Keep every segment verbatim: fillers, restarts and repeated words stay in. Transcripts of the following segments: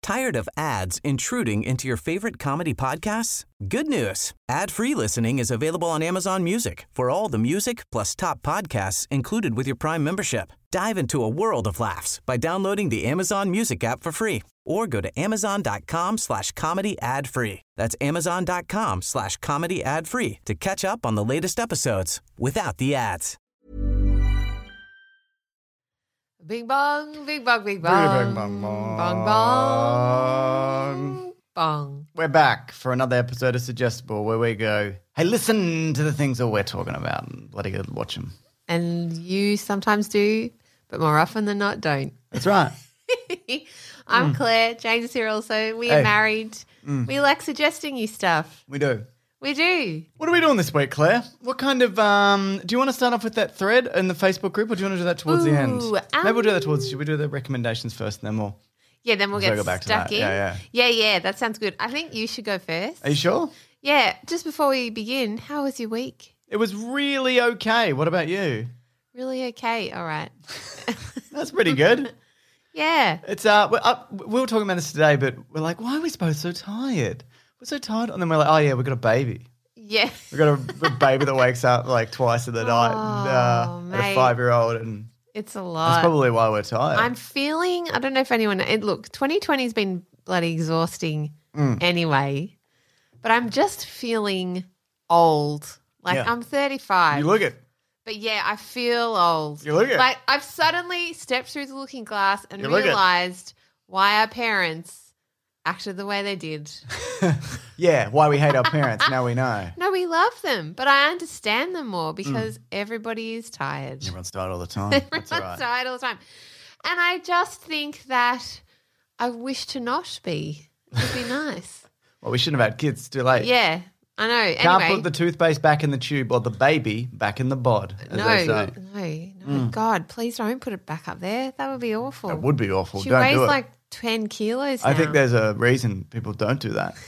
Tired of ads intruding into your favorite comedy podcasts? Good news. Ad-free listening is available on Amazon Music for all the music plus top podcasts included with your Prime membership. Dive into a world of laughs by downloading the Amazon Music app for free or go to amazon.com slash comedy ad free. That's amazon.com slash comedy ad free to catch up on the latest episodes without the ads. Bing bong, bing bong, bing bong. Bing bong, bong. Bong bong. Bong. We're back for another episode of Suggestible where we go, hey, listen to the things that we're talking about and bloody good watch them. And you sometimes do, but more often than not don't. That's right. I'm mm. Claire. James is here also. We hey. are married. Mm. We like suggesting you stuff. We do. We do. What are we doing this week, Claire? What kind of, um, do you want to start off with that thread in the Facebook group or do you want to do that towards Ooh, the end? Um, Maybe we'll do that towards, should we do the recommendations first and then we'll. Yeah, then we'll get go back stuck to in. Yeah, yeah. Yeah, yeah, that sounds good. I think you should go first. Are you sure? Yeah, just before we begin, how was your week? It was really okay. What about you? Really okay. All right. That's pretty good. Yeah. It's uh, we're up, we were talking about this today, but we're like, why are we both so tired? We're so tired. And then we're like, oh, yeah, we've got a baby. Yeah. We've got a, a baby that wakes up like twice in the night and, uh, Oh, and mate. a five-year-old. And It's a lot. that's probably why we're tired. I'm feeling, I don't know if anyone, it, look, twenty twenty has been bloody exhausting Mm. anyway, but I'm just feeling old. Like Yeah. I'm thirty-five. You look it. But yeah, I feel old. You look it. Like I've suddenly stepped through the looking glass and You look it. realized why our parents acted the way they did. Yeah, why we hate our parents, now we know. No, we love them, but I understand them more because everybody is tired. Everyone's tired all the time. That's Everyone's all right. tired all the time. And I just think that I wish to not be. It would be nice. Well, we shouldn't have had kids. It's too late. Yeah, I know. Can't Anyway, put the toothpaste back in the tube or the baby back in the bod, as no, they no, say. no. God, please don't put it back up there. That would be awful. That would be awful. She Don't weighs do it. like ten kilos now. I think there's a reason people don't do that.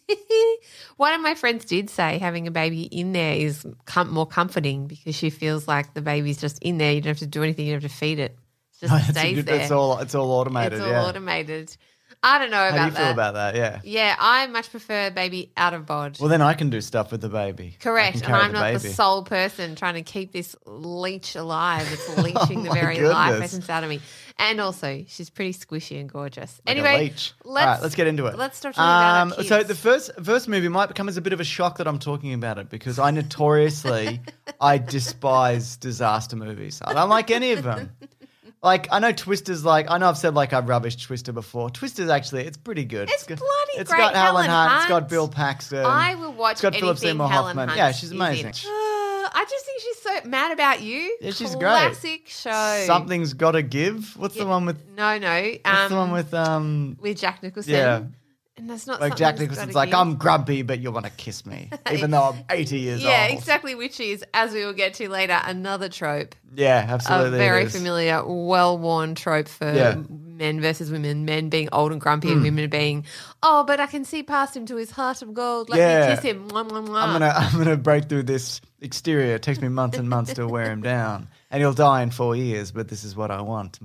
One of my friends did say having a baby in there is com- more comforting because she feels like the baby's just in there. You don't have to do anything. You don't have to feed it. It just It's, a stays good- there. it's all it's all automated. It's all yeah. automated. I don't know How about do you feel that. about that? Yeah. Yeah, I much prefer baby out of bod. Well, then I can do stuff with the baby. I Correct, can and carry I'm not the baby. sole person trying to keep this leech alive. It's leeching the Oh my very life goodness. essence out of me. And also, she's pretty squishy and gorgeous. Like a anyway, leech. let's All right, let's get into it. Let's start talking about our kids. So the first first movie might come as a bit of a shock that I'm talking about it because I notoriously I despise disaster movies. I don't like any of them. Like, I know Twister's like, I know I've said like I've rubbished Twister before. Twister's actually, it's pretty good. It's got, bloody It's great. got Helen, Helen Hunt, it's got Hunt. Bill Paxton. I will watch It's got Philip anything Seymour Helen Hoffman. Hunt Yeah, she's is in. amazing. Uh, I just think she's so mad about you. Yeah, she's great. Classic show. Something's Gotta Give. What's the one with, No, no. Um, what's the one with, um, with Jack Nicholson. yeah. And that's not like Jack Something's Nicholson's Gotta like, Give. I'm grumpy, but you want to kiss me, even though I'm eighty years Yeah, old. exactly, which is, as we will get to later, another trope. Yeah, A absolutely. it very is. familiar, well-worn trope for Yeah. men versus women, men being old and grumpy and women being, oh, but I can see past him to his heart of gold. Let Yeah. me kiss him. Mwah, mwah, mwah. I'm gonna I'm gonna break through this exterior. It takes me months and months to wear him down, and he'll die in four years. But this is what I want.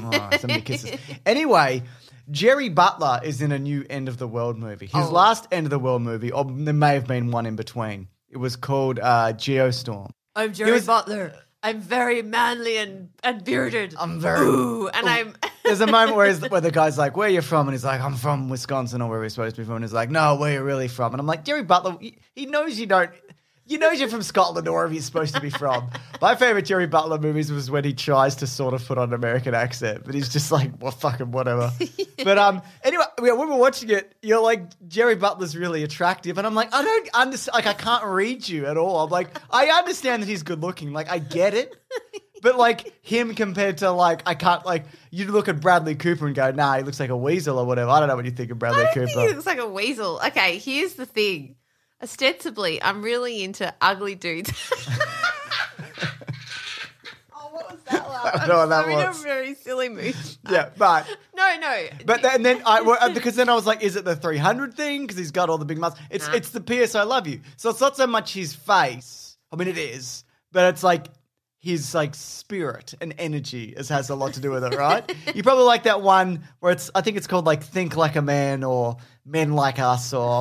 So many kisses. Anyway, Jerry Butler is in a new End of the World movie. His Oh. last End of the World movie, or there may have been one in between. It was called uh, Geostorm. I'm It Jerry was- Butler. I'm very manly and, and bearded. I'm very. Ooh, and I'm... There's a moment where, he's, where the guy's like, "Where are you from?" And he's like, "I'm from Wisconsin, or where we're supposed to be from." And he's like, "No, where are you really from?" And I'm like, Jerry Butler, he, he knows you don't. You knows you're from Scotland or wherever you're supposed to be from. My favorite Jerry Butler movies was when he tries to sort of put on an American accent, but he's just like, well, fucking whatever. But um, anyway, yeah, when we're watching it, you're like, Jerry Butler's really attractive, and I'm like, I don't understand. Like, I can't read you at all. I'm like, I understand that he's good looking. Like, I get it. But, like, him compared to, like, I can't, like, you look at Bradley Cooper and go, nah, he looks like a weasel or whatever. I don't know what you think of Bradley I don't Cooper. think he looks like a weasel. Okay, here's the thing. Ostensibly, I'm really into ugly dudes. Oh, what was that laugh? I don't know what that I'm in was. a very silly mood. Yeah, but... No, no. But then, and then I well, because then I was like, is it the three hundred thing? Because he's got all the big muscles. It's Nah. it's the P S I love you. So it's not so much his face. I mean, it is, but it's like his like spirit and energy is, has a lot to do with it, right? You probably like that one where it's, I think it's called like Think Like a Man or Men Like Us or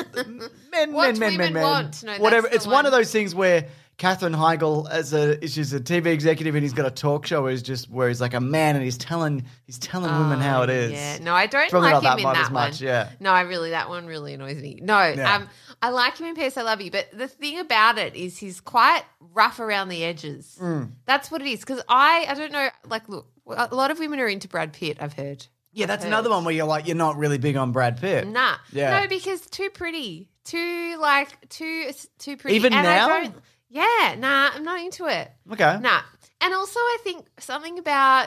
Men, What Men, Men, Men, Women Men. Want. No, that's Whatever. the It's one. one. of those things where Katherine Heigl as a she's a T V executive and he's got a talk show where he's just where he's like a man and he's telling he's telling women how it is. Yeah, no, I don't Probably like not him that in one that as much, one. yeah. No, I really that one really annoys me. No, Yeah. um, I like him in P S I Love You, but the thing about it is he's quite rough around the edges. Mm. That's what it is. Because I, I don't know. Like, look, a lot of women are into Brad Pitt. I've heard. Yeah, I've that's heard. another one where you're like you're not really big on Brad Pitt. Nah, Yeah. no, because too pretty, too like too too pretty. Even and now? I don't, yeah, nah, I'm not into it. Okay. Nah. And also I think something about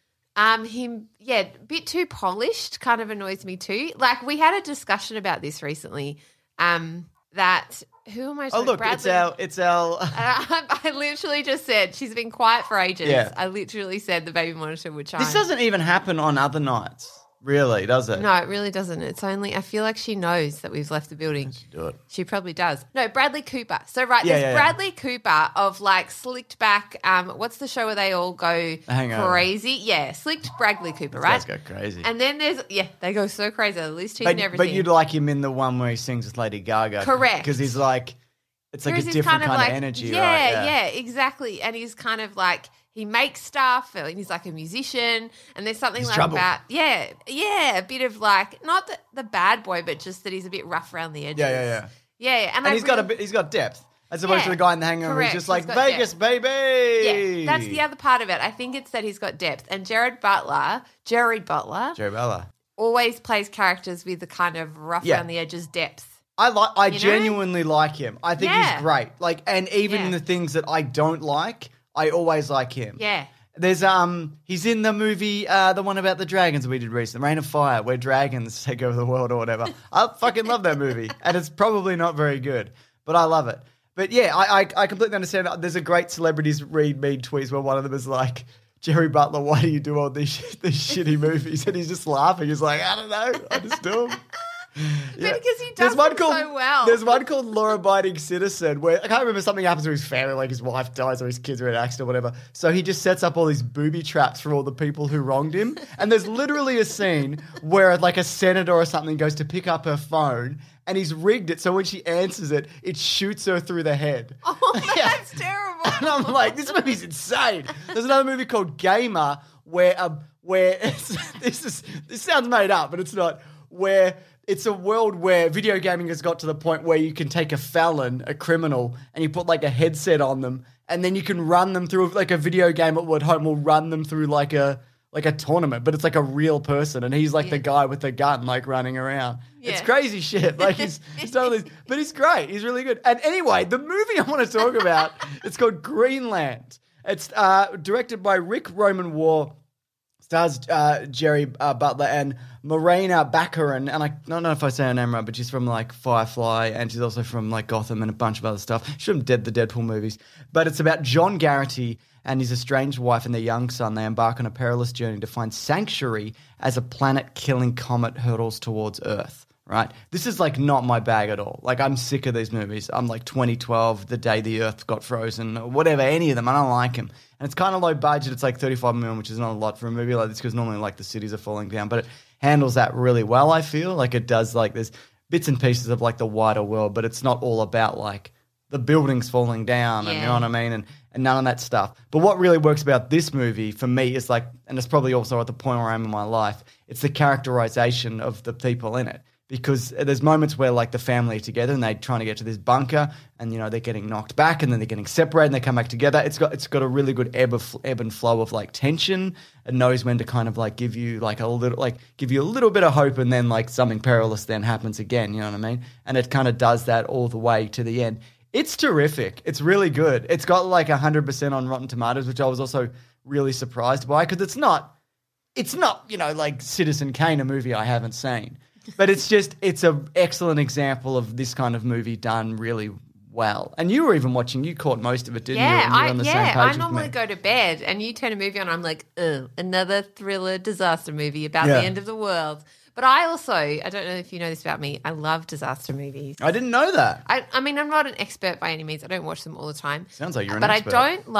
um him, yeah, a bit too polished kind of annoys me too. Like we had a discussion about this recently, um, that who am I Oh talking look, Bradley? it's our it's our I, I literally just said she's been quiet for ages. Yeah. I literally said the baby monitor would chime. This doesn't even happen on other nights, really, does it? No, it really doesn't. It's only I feel like she knows that we've left the building. Do it. She probably does. No, Bradley Cooper. So right, Yeah, there's yeah, yeah. Bradley Cooper of like slicked back. Um, what's the show where they all go Hangover. crazy? Yeah, slicked Bradley Cooper, Guys right? go crazy. And then there's yeah, they go so crazy. They lose teeth but, and everything. but you'd like him in the one where he sings with Lady Gaga. Correct. Because he's like, it's like Whereas a he's different kind of, like, energy, yeah, right? Yeah, exactly. And he's kind of like he makes stuff, and he's like a musician. And there's something He's like trouble. about yeah, yeah, a bit of like not the, the bad boy, but just that he's a bit rough around the edges. Yeah, yeah, yeah. Yeah, yeah. And, And I he's got a really- bit, he's got depth. As opposed Yeah, to the guy in the Hangover correct. who's just like, He's got Vegas, depth. baby. Yeah, that's the other part of it. I think it's that he's got depth. And Jared Butler, Jerry Butler, Jerry Bella. always plays characters with the kind of rough Yeah. around the edges depth. I like. I know? genuinely like him. I think Yeah. he's great. Like, and even Yeah. in the things that I don't like, I always like him. Yeah. There's um, he's in the movie, uh, the one about the dragons we did recently, Reign of Fire, where dragons take over the world or whatever. I fucking love that movie, and it's probably not very good, but I love it. But yeah, I I, I completely understand. There's a great celebrities read me tweets where one of them is like, Jerry Butler, why do you do all these these shitty movies? And he's just laughing. He's like, I don't know, I just do them. Yeah. Because he does There's one them called, so well. There's one called Law Abiding Citizen where I can't remember something happens to his family, like his wife dies or his kids are in an accident or whatever. So he just sets up all these booby traps for all the people who wronged him. And there's literally a scene where like a senator or something goes to pick up her phone and he's rigged it so when she answers it, it shoots her through the head. Oh, Yeah. that's terrible. And I'm like, this movie's insane. There's another movie called Gamer where um, where it's, this is this sounds made up, but it's not. Where it's a world where video gaming has got to the point where you can take a felon, a criminal, and you put like a headset on them, and then you can run them through like a video game at home will run them through like a like a tournament, but it's like a real person, and he's like Yeah. the guy with the gun, like running around. It's Yeah. crazy shit. Like he's he's done all this, but he's great. He's really good. And anyway, the movie I want to talk about, it's called Greenland. It's uh, directed by Rick Roman War. Stars uh, Jerry uh, Butler and Morena Baccarin, and I don't know if I say her name right, but she's from like Firefly, and she's also from like Gotham and a bunch of other stuff. She's from Dead the Deadpool movies, but it's about John Garrity and his estranged wife and their young son. They embark on a perilous journey to find sanctuary as a planet-killing comet hurtles towards Earth. Right? This is like not my bag at all. Like I'm sick of these movies. I'm like twenty twelve, the day the Earth got frozen, or whatever. Any of them, I don't like them. And it's kind of low budget. It's like thirty-five million, which is not a lot for a movie like this because normally like the cities are falling down. But it handles that really well. I feel like it does. Like there's bits and pieces of like the wider world, but it's not all about like the buildings falling down and you know Yeah. what I mean, and and none of that stuff. But what really works about this movie for me is like, and it's probably also at the point where I am in my life, it's the characterization of the people in it. Because there's moments where like the family are together and they're trying to get to this bunker and, you know, they're getting knocked back and then they're getting separated and they come back together. It's got it's got a really good ebb of ebb and flow of like tension. It knows when to kind of like give you like a little like give you a little bit of hope and then like something perilous then happens again. You know what I mean? And it kind of does that all the way to the end. It's terrific. It's really good. It's got like one hundred percent on Rotten Tomatoes, which I was also really surprised by because it's not it's not, you know, like Citizen Kane, a movie I haven't seen. But it's just, it's an excellent example of this kind of movie done really well. And you were even watching, you caught most of it, didn't you? Yeah, And you were I, on the yeah. same page I with normally me. go to bed and you turn a movie on, I'm like, ugh, another thriller disaster movie about Yeah. the end of the world. But I also, I don't know if you know this about me, I love disaster movies. I didn't know that. I, I mean, I'm not an expert by any means. I don't watch them all the time. Sounds like you're an but expert. I don't like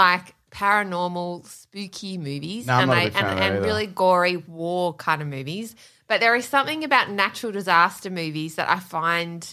paranormal, spooky movies No, I'm and, not a I, big fan and, of that and either. really gory war kind of movies. But there is something about natural disaster movies that I find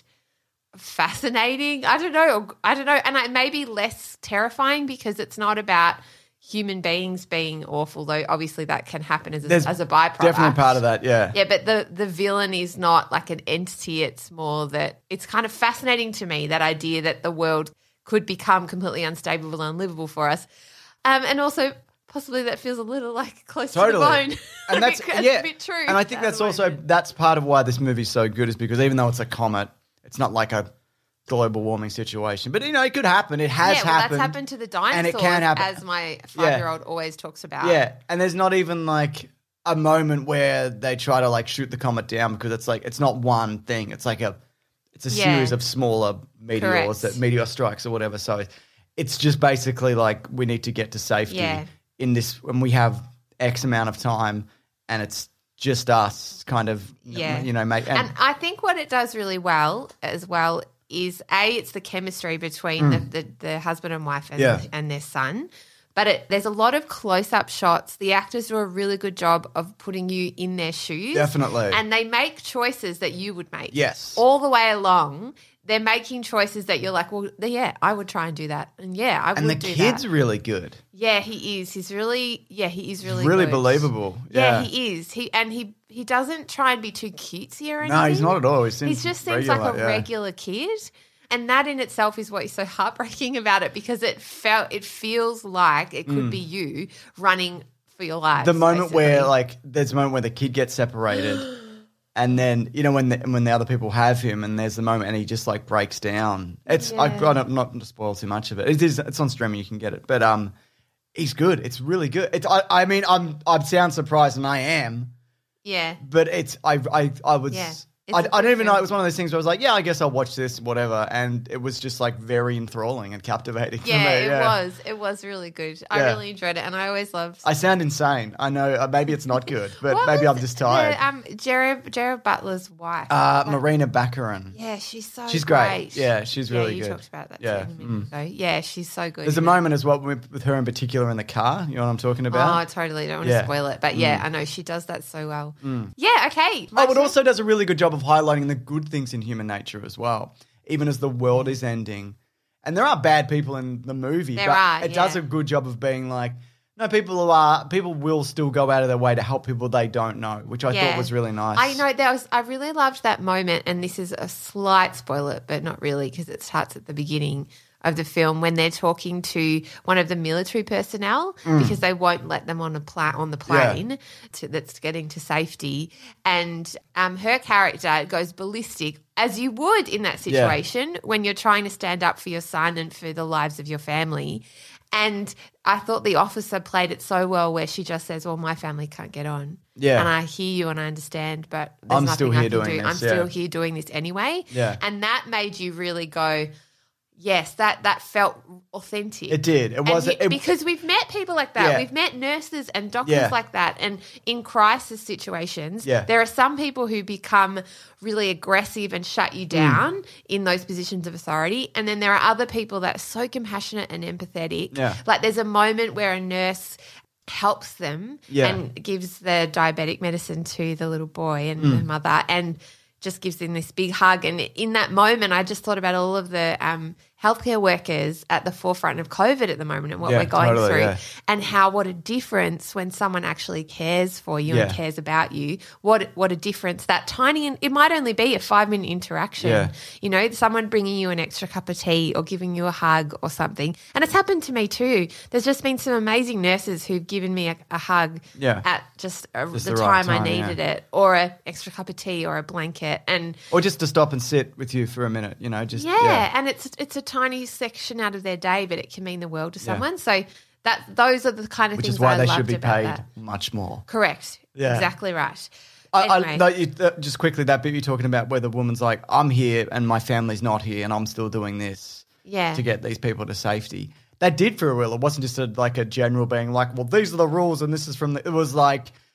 fascinating. I don't know. I don't know. And it may be less terrifying because it's not about human beings being awful, though obviously that can happen as a, There's as a byproduct. Definitely part of that, yeah. Yeah, but the, the villain is not like an entity. It's more that it's kind of fascinating to me, that idea that the world could become completely unstable and unlivable for us. Um, and also possibly that feels a little like close Totally. to the bone. And that's, That's yeah. a bit true. And I think that's also, Otherwise- that's part of why this movie's so good, is because even though it's a comet, it's not like a global warming situation. But, you know, it could happen. It has yeah, well, happened. that's happened to the dinosaurs, and it can happen. as my five-year-old always talks about. Yeah, and there's not even like a moment where they try to like shoot the comet down, because it's like it's not one thing. It's like a it's a Yeah. series of smaller meteors Correct. that meteor strikes or whatever. So it's just basically like we need to get to safety Yeah. in this when we have X amount of time, and it's just us kind of Yeah. you know make And I think what it does really well as well is, A, it's the chemistry between the, the, the husband and wife and, Mm. Yeah. and their son. But it, there's a lot of close-up shots. The actors do a really good job of putting you in their shoes. Definitely. And they make choices that you would make. Yes. All the way along, they're making choices that you're like, well, yeah, I would try and do that. And, yeah, I and would the do kid's that. really good. Yeah, he is. He's really, yeah, he is really really good. believable. Yeah, Yeah. he is. He and he he doesn't try and be too cutesy or anything. No, he's not at all. He He seems just seems regular, like a yeah. regular kid. And that in itself is what is so heartbreaking about it, because it felt it feels like it could be you running for your life. Mm. The moment where basically. like there's a moment where the kid gets separated, and then you know when the, when the other people have him, and there's the moment and he just like breaks down. It's I, I don't, I'm not to spoil too much of it. It is it's on streaming, you can get it, but um, he's good. It's really good. It's I, I mean I'm I sound surprised, and I am, yeah, but it's I I I was. Yeah. It's I, a I good don't even know. film. It was one of those things where I was like, yeah, I guess I'll watch this, whatever. And it was just like very enthralling and captivating for yeah, me. it was. It was really good. I Yeah. really enjoyed it, and I always loved. I sound insane. I know. Uh, maybe it's not good, but What maybe was I'm just tired. The, um, Jared Jared Butler's wife. Uh, Marina Baccarin. yeah, she's so. She's great. Yeah, she's Yeah, really you good. talked about that Yeah, too a minute ago. Yeah, she's so good. There's a in it. moment as well with, with her in particular in the car. You know what I'm talking Oh, about? totally. Don't want Yeah. to spoil it. But yeah, I know she does that so well. Yeah, okay. Oh, my it turn. also does a really good job of highlighting the good things in human nature as well, even as the world is ending. And there are bad people in the movie, There but are, it does yeah. a good job of being like, no, people who are people will still go out of their way to help people they don't know, which I thought Yeah. was really nice. I know that was. I really loved that moment, and this is a slight spoiler, but not really, because it starts at the beginning of the film when they're talking to one of the military personnel because they won't let them on a pla- on the plane to, that's getting to safety, and um, her character goes ballistic, as you would in that Yeah. situation when you're trying to stand up for your son and for the lives of your family. And I thought the officer played it so well, where she just says, well, my family can't get on. Yeah. And I hear you and I understand, but there's I'm nothing still I here can doing do. this, I'm still yeah. here doing this anyway. Yeah. And that made you really go, yes, that, that felt authentic. It did. It And was you- it, because we've met people like that. Yeah. We've met nurses and doctors Yeah. like that. And in crisis situations, Yeah. there are some people who become really aggressive and shut you down Mm. in those positions of authority. And then there are other people that are so compassionate and empathetic. Yeah. Like there's a moment where a nurse helps them Yeah. and gives the diabetic medicine to the little boy and Mm. the mother and just gives them this big hug. And in that moment, I just thought about all of the um, healthcare workers at the forefront of COVID at the moment and what Yeah, we're going totally, through, yeah. and how what a difference when someone actually cares for you and Yeah. cares about you. What what a difference that tiny, and it might only be a five minute interaction. Yeah. You know, someone bringing you an extra cup of tea or giving you a hug or something. And it's happened to me too. There's just been some amazing nurses who've given me a, a hug Yeah. at just, a, Just the, the right time, I time, needed yeah. it, or an extra cup of tea or a blanket. And or just to stop and sit with you for a minute, you know, just yeah, yeah. and it's it's a tiny section out of their day, but it can mean the world to Yeah. someone. So that those are the kind of Which things is why I they loved should be about paid that. much more. Correct. Yeah. Exactly right. I, Anyway. I, no, you, uh, just quickly, that bit you're talking about where the woman's like, I'm here and my family's not here and I'm still doing this Yeah. to get these people to safety. That did for a real. It wasn't just a, like a general being like, well, these are the rules and this is from the, it was like,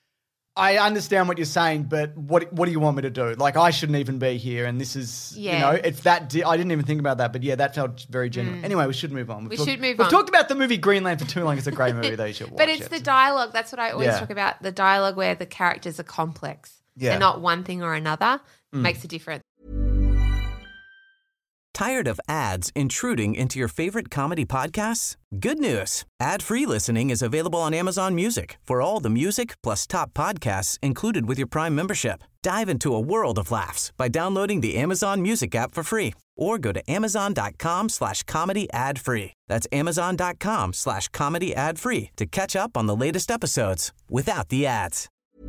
I understand what you're saying, but what what do you want me to do? Like, I shouldn't even be here, and this is, Yeah. you know, if that di- I didn't even think about that, but yeah, that felt very genuine. Anyway, we should move on. We've We talked- should move we've on. talked about the movie Greenland for too long. It's a great movie, though. You should watch But it's it. the dialogue. That's what I always Yeah. talk about, the dialogue where the characters are complex. Yeah. They're not one thing or another. Makes a difference. Tired of ads intruding into your favorite comedy podcasts? Good news. Ad-free listening is available on Amazon Music for all the music plus top podcasts included with your Prime membership. Dive into a world of laughs by downloading the Amazon Music app for free or go to amazon.com slash comedy ad free. That's amazon.com slash comedy ad free to catch up on the latest episodes without the ads.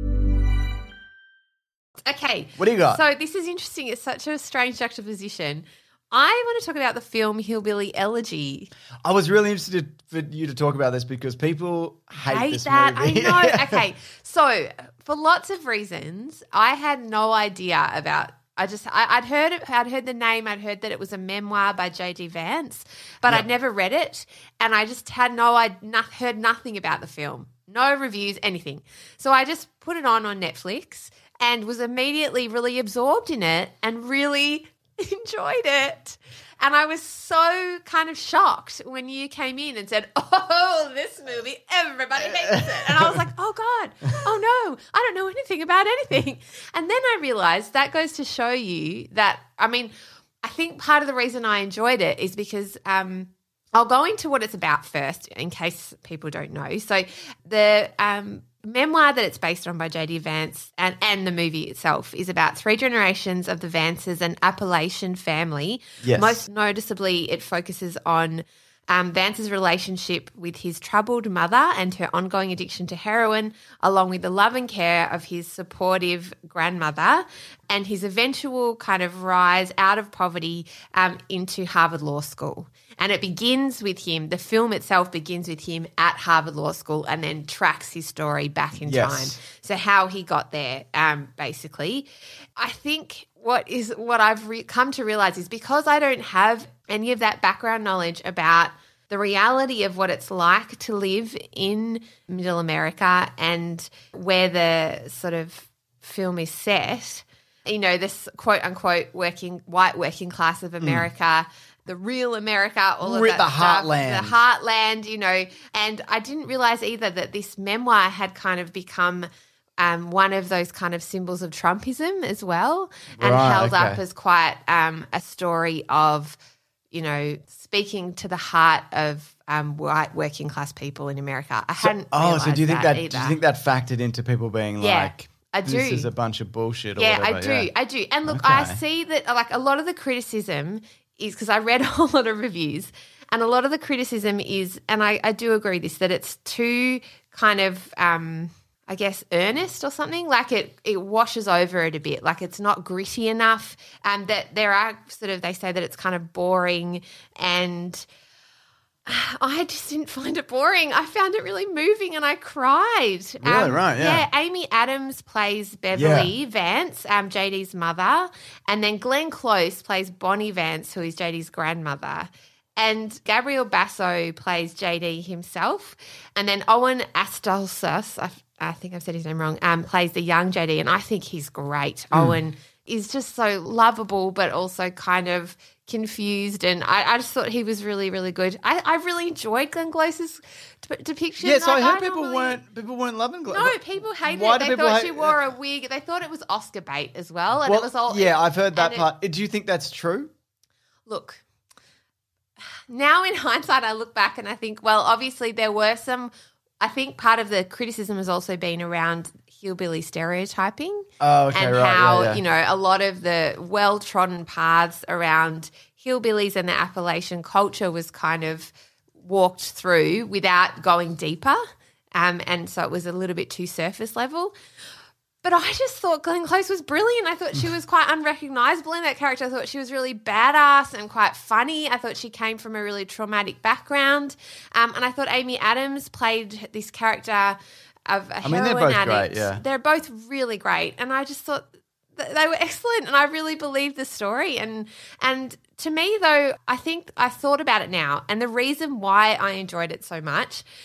Okay. What do you got? So this is interesting. It's such a strange juxtaposition. I want to talk about the film Hillbilly Elegy. I was really interested for you to talk about this because people hate, Hate this that. movie. I know. Okay. So for lots of reasons, I had no idea about. I just I, I'd heard it, I'd heard the name. I'd heard that it was a memoir by J D Vance, but Yep. I'd never read it, and I just had no. I'd not, heard nothing about the film, no reviews, anything. So I just put it on on Netflix and was immediately really absorbed in it and really enjoyed it. And I was so kind of shocked when you came in and said, oh, this movie, everybody hates it. And I was like, oh, God, oh, no, I don't know anything about anything. And then I realized that goes to show you that, I mean, I think part of the reason I enjoyed it is because um, I'll go into what it's about first in case people don't know. So the um, memoir that it's based on by J D Vance and, and the movie itself is about three generations of the Vances, an Appalachian family. Yes. Most noticeably, it focuses on um, Vance's relationship with his troubled mother and her ongoing addiction to heroin, along with the love and care of his supportive grandmother and his eventual kind of rise out of poverty um, into Harvard Law School. And it begins with him, the film itself begins with him at Harvard Law School and then tracks his story back in Yes. time. So how he got there, um, basically. I think what is what I've re- come to realize is because I don't have any of that background knowledge about the reality of what it's like to live in Middle America and where the sort of film is set, you know, this quote unquote working white working class of America, the real America, all of Re- that the stuff, heartland. the heartland, you know. And I didn't realize either that this memoir had kind of become um, one of those kind of symbols of Trumpism as well, and Right, held up okay. as quite um, a story of, you know, speaking to the heart of um, white working class people in America. I hadn't. Oh, so do you think that, either. do you think that factored into people being Yeah, like, I this do. is a bunch of bullshit or Yeah, whatever? I do. Yeah. I do. And look, I Okay. see that like a lot of the criticism is because I read a whole lot of reviews, and a lot of the criticism is, and I, I do agree this, that it's too kind of, um, I guess, earnest or something. Like it, it washes over it a bit. Like it's not gritty enough. And that there are sort of, they say that it's kind of boring, and I just didn't find it boring. I found it really moving and I cried. Really? Right, yeah. Yeah, Amy Adams plays Beverly Vance, um, J D's mother, and then Glenn Close plays Bonnie Vance, who is J D's grandmother. And Gabriel Basso plays J D himself. And then Owen Astolfus, I, I think I've said his name wrong, um, plays the young J D, and I think he's great. Owen is just so lovable but also kind of confused, and I, I just thought he was really, really good. I, I really enjoyed Glenn Close's d- depiction. Yeah, so I Like, heard don't people really- weren't people weren't loving Glenn. No, people hated Why it. do They people thought hate- she wore a wig. They thought it was Oscar bait as well, and Well, it was all. yeah, I've heard that and it- part. Do you think that's true? Look, now in hindsight, I look back and I think, well, obviously there were some. I think part of the criticism has also been around hillbilly stereotyping. Oh, okay, and right, how, yeah, yeah. you know, a lot of the well-trodden paths around hillbillies and the Appalachian culture was kind of walked through without going deeper. Um, and so it was a little bit too surface level. But I just thought Glenn Close was brilliant. I thought she was quite unrecognisable in that character. I thought she was really badass and quite funny. I thought she came from a really traumatic background. Um, and I thought Amy Adams played this character of a I mean, they're heroin both great, addict. yeah. They're both really great. And I just thought th- they were excellent, and I really believed the story. And and to me, though, I think I thought about it now, and the reason why I enjoyed it so much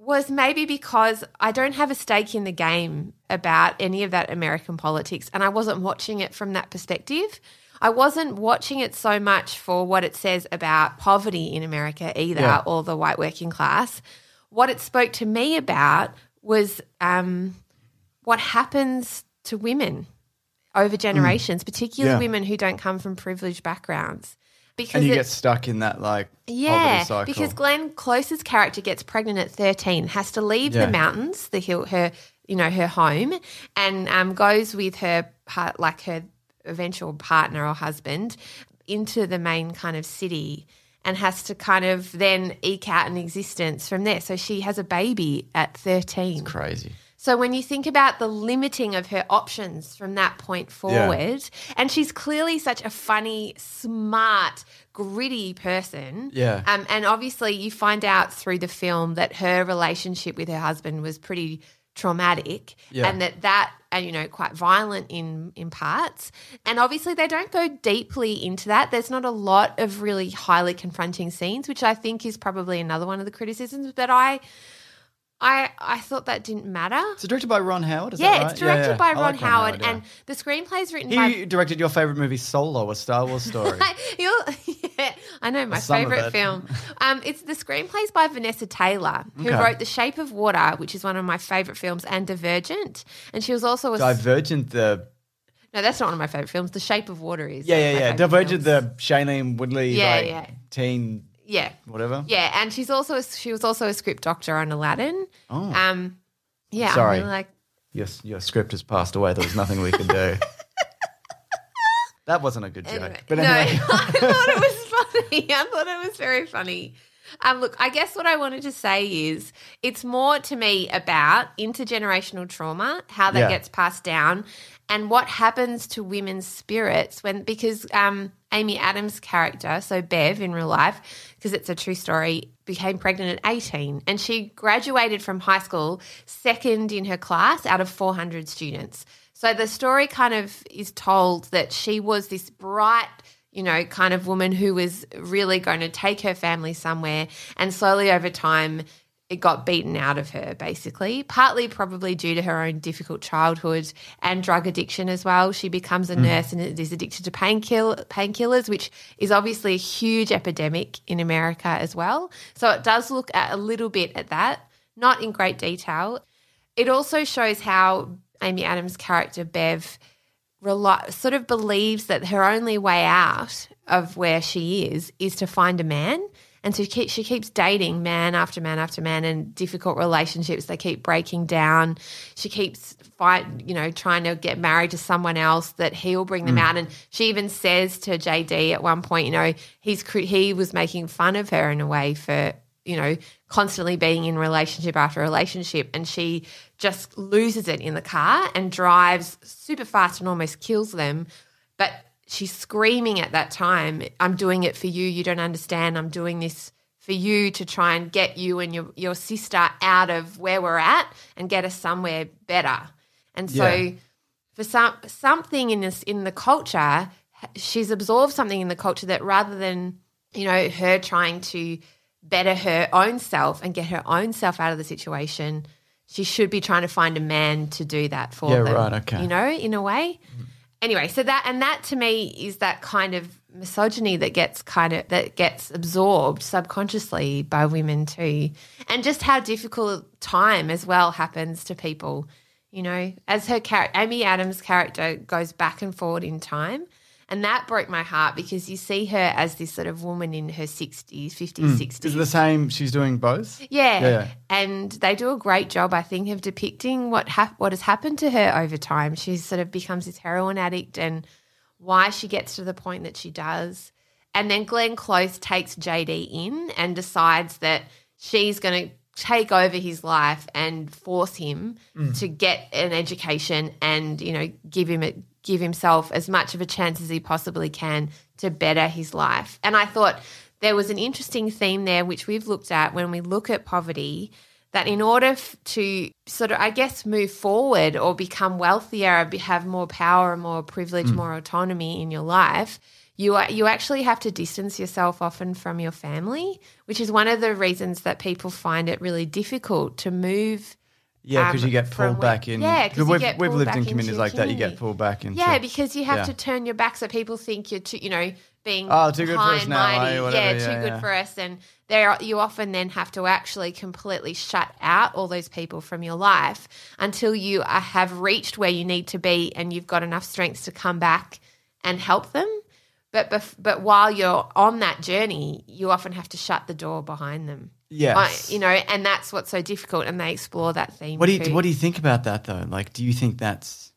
was maybe because I don't have a stake in the game about any of that American politics, and I wasn't watching it from that perspective. I wasn't watching it so much for what it says about poverty in America either, Yeah. or the white working class. What it spoke to me about was um, what happens to women over generations, particularly Yeah. women who don't come from privileged backgrounds. Because And you it- get stuck in that like yeah, poverty cycle. because Glenn Close's character gets pregnant at thirteen, has to leave Yeah. the mountains, the hill, her, you know, her home, and um, goes with her, part, like her eventual partner or husband, into the main kind of city, and has to kind of then eke out an existence from there. So she has a baby at thirteen. Crazy. So when you think about the limiting of her options from that point forward, and she's clearly such a funny, smart, gritty person. Yeah. Um, and obviously you find out through the film that her relationship with her husband was pretty traumatic, Yeah. and that that and you know quite violent in in parts. And obviously they don't go deeply into that. There's not a lot of really highly confronting scenes, which I think is probably another one of the criticisms. But I. I, I thought that didn't matter. It's directed by Ron Howard, is Yeah, that right? it's directed Yeah, yeah. by I Ron like Howard, yeah. and the screenplay's written He by. directed your favourite movie, Solo, a Star Wars story. You'll, yeah, I know my Some of favorite it. film. Um, it's the screenplay's by Vanessa Taylor, who Okay. wrote The Shape of Water, which is one of my favorite films, and Divergent. And she was also a. Divergent, the no, that's not one of my favorite films. The Shape of Water is. yeah, one of yeah, my yeah. favourite Divergent, films. the Shailene Woodley, Yeah, like yeah. teen, Yeah. whatever. Yeah, and she's also a, she was also a script doctor on Aladdin. Oh. Um, yeah, Sorry. I'm really like. Your your script has passed away. There was nothing we could do. That wasn't a good joke. Anyway, But no, anyway, I thought it was funny. I thought it was very funny. Um, look, I guess what I wanted to say is it's more to me about intergenerational trauma, how that Yeah. gets passed down, and what happens to women's spirits when because um, Amy Adams' character, so Bev in real life, because it's a true story, became pregnant at eighteen, and she graduated from high school second in her class out of four hundred students. So the story kind of is told that she was this bright, you know, kind of woman who was really going to take her family somewhere, and slowly over time it got beaten out of her, basically, partly probably due to her own difficult childhood and drug addiction as well. She becomes a nurse and is addicted to painkiller, painkillers, which is obviously a huge epidemic in America as well. So it does look at a little bit at that, not in great detail. It also shows how Amy Adams' character, Bev, rely, sort of believes that her only way out of where she is is to find a man. And so she keeps, she keeps dating man after man after man in difficult relationships. They keep breaking down. She keeps fight, you know, trying to get married to someone else that he'll bring them out. And she even says to J D at one point, you know, he's he was making fun of her in a way for, you know, constantly being in relationship after relationship. And she just loses it in the car and drives super fast and almost kills them. But she's screaming at that time, I'm doing it for you. You don't understand. I'm doing this for you to try and get you and your, your sister out of where we're at and get us somewhere better. And so Yeah. for some something in this in the culture, she's absorbed something in the culture that rather than, you know, her trying to better her own self and get her own self out of the situation, she should be trying to find a man to do that for Yeah, them. right, okay. You know, in a way. Anyway, so that and that to me is that kind of misogyny that gets kind of that gets absorbed subconsciously by women too, and just how difficult time as well happens to people. You know, as her character, Amy Adams' character goes back and forward in time, and that broke my heart because you see her as this sort of woman in her sixties, fifties, sixties. is it the same? She's doing both. Yeah. Yeah, yeah. And they do a great job, I think, of depicting what hap- what has happened to her over time. She sort of becomes this heroin addict and why she gets to the point that she does. And then Glenn Close takes J D in and decides that she's going to take over his life and force him Mm. to get an education and, you know, give him a, give himself as much of a chance as he possibly can to better his life. And I thought there was an interesting theme there, which we've looked at when we look at poverty, that in order f- to sort of, I guess, move forward or become wealthier, be- have more power, more privilege, more autonomy in your life, you are, you actually have to distance yourself often from your family, which is one of the reasons that people find it really difficult to move. Yeah, because um, you get from pulled where- back in. Yeah, because you we've, get we've pulled lived back in into communities your like that. You get community. pulled back into. Yeah, because you have yeah. to turn your back, so people think you're too, you know, being Oh, too good for high us and now, eh? mighty. Whatever, yeah, yeah, too good yeah. for us, and there you often then have to actually completely shut out all those people from your life until you are, have reached where you need to be, and you've got enough strength to come back and help them. But bef- but while you're on that journey, you often have to shut the door behind them. Yes. Uh, you know, and that's what's so difficult, and they explore that theme. What do you too. What do you think about that though? Like, do you think that's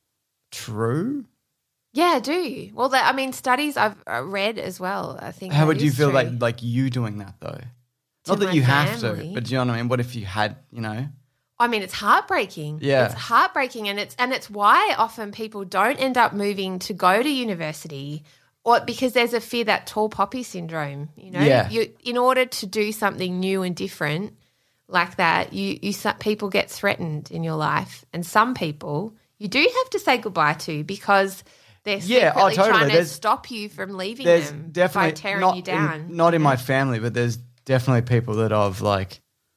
true? Yeah, I do. Well, the, I mean, studies I've uh, read as well. I think. How that would you is feel true. like like you doing that though? Not that my you have family. to, but do you know what I mean? What if you had, you know? I mean, it's heartbreaking. Yeah. It's heartbreaking, and it's and it's why often people don't end up moving to go to university, or because there's a fear, that tall poppy syndrome. You know, Yeah. you in order to do something new and different like that, you you some people get threatened in your life, and some people you do have to say goodbye to because they're Yeah, secretly oh, totally. trying to There's- stop you from leaving There's them definitely by tearing not you down. In, not in my family, but there's definitely people that I've like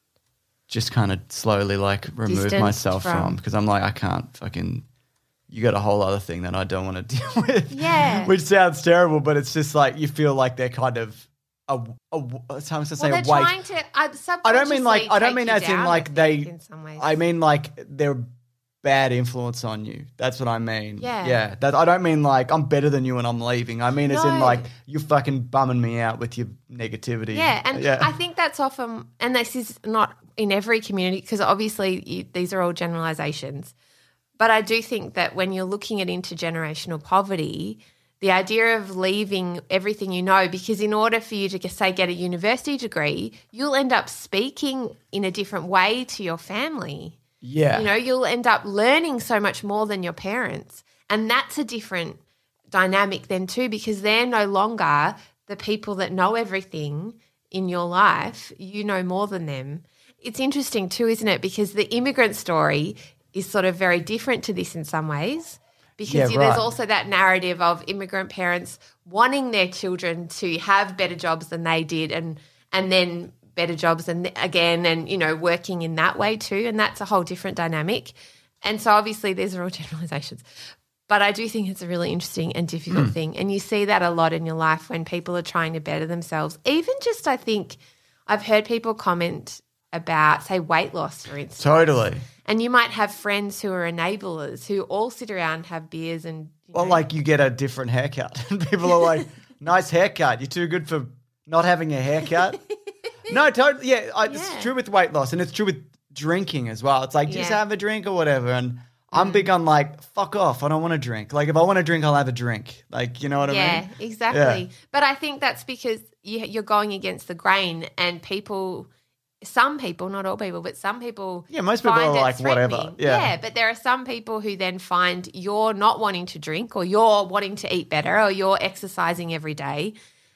just kind of slowly like removed Distanced myself from from. because I'm like, I can't fucking. You got a whole other thing that I don't want to deal with. Yeah. Which sounds terrible, but it's just like you feel like they're kind of a. a, a time to say well, a they're weight. trying to. Uh, I don't mean like I don't take mean you as in down, like I they. think, in some ways. I mean like they're bad influence on you. That's what I mean. Yeah. Yeah. That I don't mean like I'm better than you and I'm leaving. I mean as in No. like you're fucking bumming me out with your negativity. Yeah, and yeah. I think that's often, and this is not in every community because obviously you, these are all generalizations. But I do think that when you're looking at intergenerational poverty, the idea of leaving everything you know, because in order for you to, say, get a university degree, you'll end up speaking in a different way to your family. yeah. You know, you'll end up learning so much more than your parents. And that's a different dynamic then too, because they're no longer the people that know everything in your life. You know more than them. It's interesting too, isn't it? Because the immigrant story is sort of very different to this in some ways. Because Yeah, there's right. also that narrative of immigrant parents wanting their children to have better jobs than they did, and and then better jobs and again, and you know, working in that way too, and that's a whole different dynamic. And so obviously these are all generalizations, but I do think it's a really interesting and difficult Mm. thing, and you see that a lot in your life when people are trying to better themselves. Even just, I think I've heard people comment about, say, weight loss, for instance. Totally. And you might have friends who are enablers who all sit around, have beers and you Well, know, like you get a different haircut and people are like, nice haircut. You're too good for not having a haircut. No, totally. Yeah, I, Yeah. it's true with weight loss and it's true with drinking as well. It's like, just Yeah. have a drink or whatever. And I'm big on like, fuck off. I don't want to drink. Like if I want to drink, I'll have a drink. Like, you know what I yeah, mean? exactly. Yeah. But I think that's because you, you're going against the grain, and people, some people, not all people, but some people, Yeah, most people find are it like, whatever. threatening. Yeah. but there are some people who then find you're not wanting to drink, or you're wanting to eat better, or you're exercising every day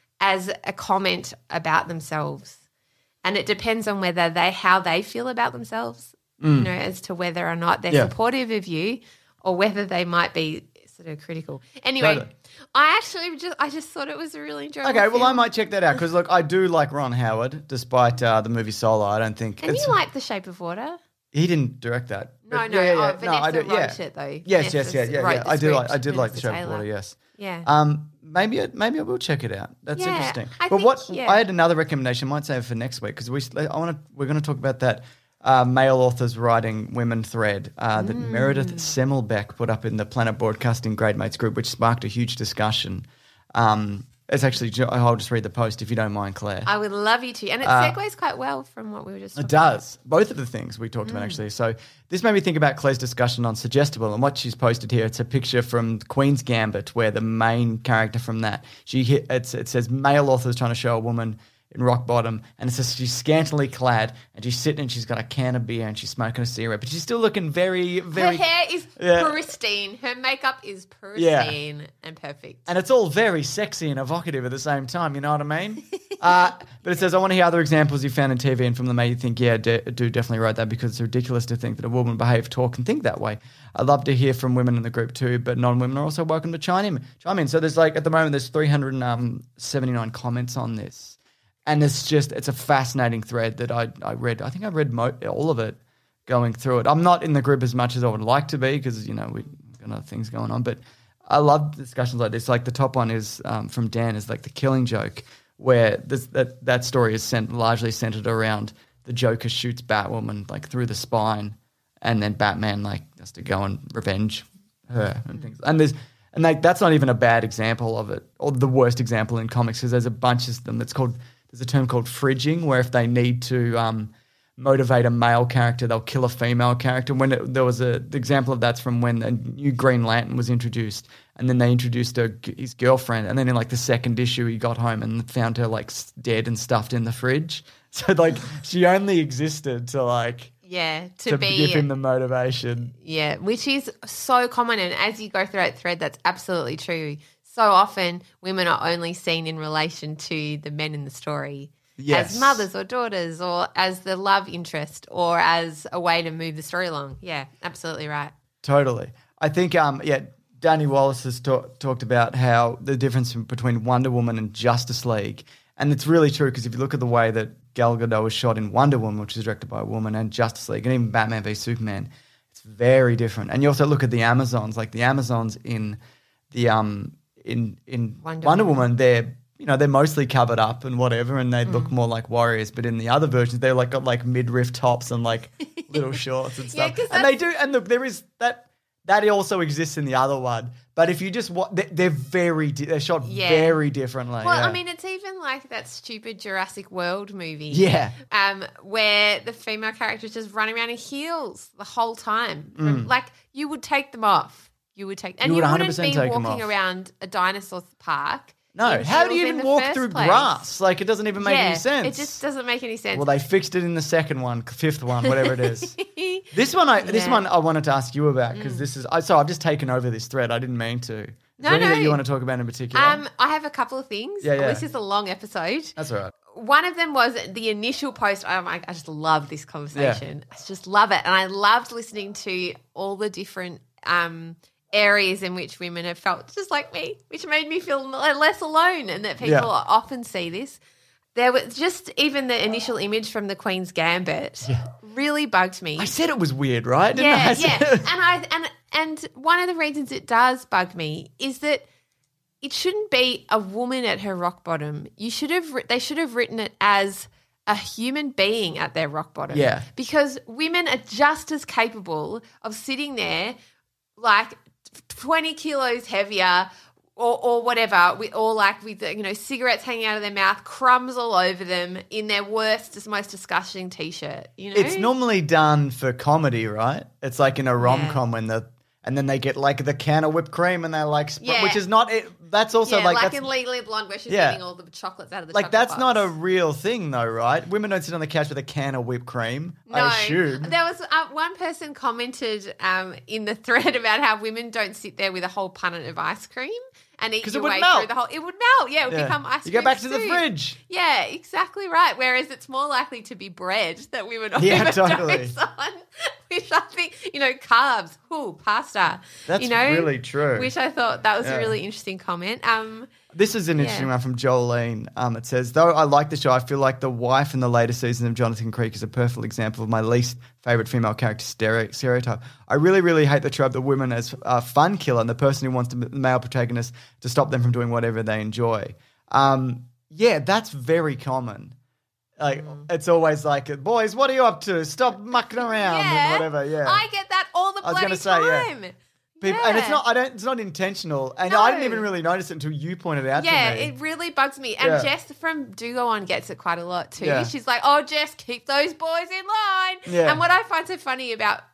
as a comment about themselves. And it depends on whether they how they feel about themselves, you know, as to whether or not they're Mm. Yeah. supportive of you, or whether they might be sort of critical. Anyway, Totally. I actually just I just thought it was a really enjoyable. Okay, well, I film. might check that out because, look, I do like Ron Howard, despite uh, the movie Solo. I don't think And it's, you like The Shape of Water? he didn't direct that. No, But no, yeah, yeah, oh, yeah. Vanessa I do, yeah. wrote it, though. Yes, Vanessa yes, yeah, yeah, wrote yeah. the I do like, script, I did like The Vanessa Shape of Taylor. Water. Yes. Yeah. Um, maybe, I- maybe I will check it out. That's Yeah, interesting. I but think- what yeah. I had another recommendation. Might save it for next week because we I want to we're going to talk about that uh, male authors writing women thread uh, that Mm. Meredith Semmelbeck put up in the Planet Broadcasting Grade Mates group, which sparked a huge discussion. Um, it's actually I'll just read the post if you don't mind, Claire. I would love you to. And it Uh, segues quite well from what we were just It talking about. does. Both of the things we talked Mm. about, actually. So this made me think about Claire's discussion on Suggestible and what she's posted here. It's a picture from Queen's Gambit where the main character from that, she hit, it's, it says male authors trying to show a woman in Rock Bottom, and it's just she's scantily clad, and she's sitting and she's got a can of beer and she's smoking a cigarette, but she's still looking very, very. Her hair is Yeah. pristine. Her makeup is pristine and perfect. And it's all very sexy and evocative at the same time, you know what I mean? uh, but it says, I want to hear other examples you found in T V and from them made you think, yeah, de- do definitely wrote that because it's ridiculous to think that a woman behave, talk, and think that way. I'd love to hear from women in the group too, but non-women are also welcome to chime in. Chime in. So there's like, at the moment, there's three hundred seventy-nine comments on this. And it's just, it's a fascinating thread that I, I read. I think I read mo- all of it going through it. I'm not in the group as much as I would like to be because, you know, we've got other things going on, but I love discussions like this. Like the top one is um, from Dan is like the Killing Joke, where this, that, that story is cent- largely centered around the Joker shoots Batwoman like through the spine, and then Batman like has to go and revenge her and things. And there's and like that's not even a bad example of it, or the worst example in comics, because there's a bunch of them. That's called there's a term called fridging, where if they need to um, motivate a male character, they'll kill a female character. When it, there was a the example of that's from when a new Green Lantern was introduced, and then they introduced her, his girlfriend, and then in like the second issue, he got home and found her like dead and stuffed in the fridge. So like she only existed to like yeah to, to be give him the motivation. Yeah, which is so common, and as you go through that thread, that's absolutely true. So often, women are only seen in relation to the men in the story. Yes. As mothers or daughters or as the love interest or as a way to move the story along. Yeah, absolutely right. Totally. I think, um, yeah, Danny Wallace has ta- talked about how the difference between Wonder Woman and Justice League, and it's really true because if you look at the way that Gal Gadot was shot in Wonder Woman, which is directed by a woman, and Justice League, and even Batman v Superman, it's very different. And you also look at the Amazons, like the Amazons in the um in in Wonder, Wonder Woman. Woman, they're you know, they're mostly covered up and whatever, and they mm. look more like warriors. But in the other versions, they're like got like midriff tops and like little shorts and stuff. Yeah, and they do, and look, there is that that also exists in the other one. But if you just wa- they're, they're very di- they're shot Yeah. very differently. Well, yeah. I mean, it's even like that stupid Jurassic World movie. Yeah. Um, where the female characters just run around in heels the whole time. From, Like, you would take them off. You would take, and You you, would wouldn't one hundred percent be take them walking off. around a dinosaur park. no, in how do you heels in even the walk first through place. grass? Like it doesn't even make yeah, any sense. It just doesn't make any sense. Well, they fixed it in the second one, fifth one, whatever it is. This one, I this Yeah. one I wanted to ask you about because this is. I, so I've just taken over this thread. I didn't mean to. Is No, there any no. that you want to talk about in particular? Um, I have a couple of things. Yeah, yeah. This is a long episode. That's all right. One of them was the initial post. Oh my, I just love this conversation. I just love it. And I loved listening to all the different um, areas in which women have felt just like me, which made me feel less alone and that people Yeah. often see this. There was just even the initial image from the Queen's Gambit really bugged me. I said it was weird, right? Didn't I? Yeah, I said yeah. it- And I and and one of the reasons it does bug me is that it shouldn't be a woman at her rock bottom. You should have writ- they should have written it as a human being at their rock bottom. Yeah. Because women are just as capable of sitting there like twenty kilos heavier or, or whatever, with, or like with, you know, cigarettes hanging out of their mouth, crumbs all over them in their worst, most disgusting T-shirt, you know? It's normally done for comedy, right? It's like in a rom com when the and then they get like the can of whipped cream and they're like, sp- Yeah. which is not it. That's also yeah, like, like, that's, in Legally Blonde where she's Yeah. eating all the chocolates out of the like chocolate that's box. not a real thing though, right? Women don't sit on the couch with a can of whipped cream. I assume. There was uh, one person commented um, in the thread about how women don't sit there with a whole punnet of ice cream and eat 'Cause your it would way melt. through the whole. It would melt. Yeah, it would Yeah. become ice You cream. go back to the soup. fridge. Yeah, exactly right. Whereas it's more likely to be bread that we would Yeah, overdose totally. on, which I think, you know, carbs, ooh, pasta. That's you know, really true. Which I thought that was Yeah. a really interesting comment. Um, This is an interesting Yeah. one from Jolene. Um, it says, though I like the show, I feel like the wife in the later season of Jonathan Creek is a perfect example of my least favourite female character stere- stereotype. I really, really hate the trope that women as a fun killer and the person who wants the male protagonist to stop them from doing whatever they enjoy. Um, yeah, that's very common. Like it's always like, boys, what are you up to? Stop mucking around yeah, and whatever. Yeah, I get that all the I was bloody gonna say, yeah. time. People, and it's not. I don't. It's not intentional, and No. I didn't even really notice it until you pointed it out Yeah, to me. it really bugs me. And Yeah. Jess from Do Go On gets it quite a lot too. Yeah. She's like, oh, Jess, keep those boys in line. Yeah. And what I find so funny about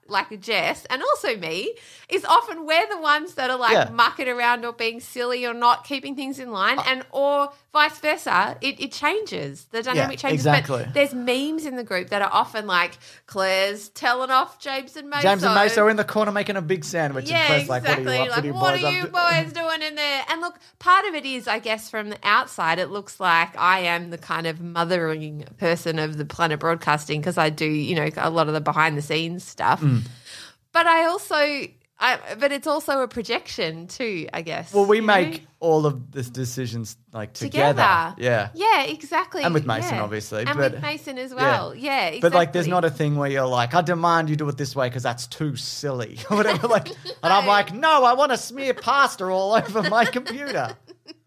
like Jess and also me, is often we're the ones that are like Yeah. mucking around or being silly or not keeping things in line, and or vice versa. It, it changes. The dynamic Yeah, changes. exactly. But there's memes in the group that are often like Claire's telling off James and Meso. James and Meso are in the corner making a big sandwich. Yeah, and Claire's like, exactly. what are you up like, to, what boys? are I'm you do- boys doing in there? And look, part of it is, I guess, from the outside, it looks like I am the kind of mothering person of the Planet Broadcasting because I do, you know, a lot of the behind the scenes stuff. Mm. But I also, I, but it's also a projection too, I guess. Well, we you make know? all of the decisions like together. together. Yeah. Yeah, exactly. And with Mason, Yeah. obviously, And but- with Mason as well. Yeah, exactly. But like, there's not a thing where you're like, I demand you do it this way because that's too silly or whatever. Like, and I'm like, no, I want to smear pasta all over my computer.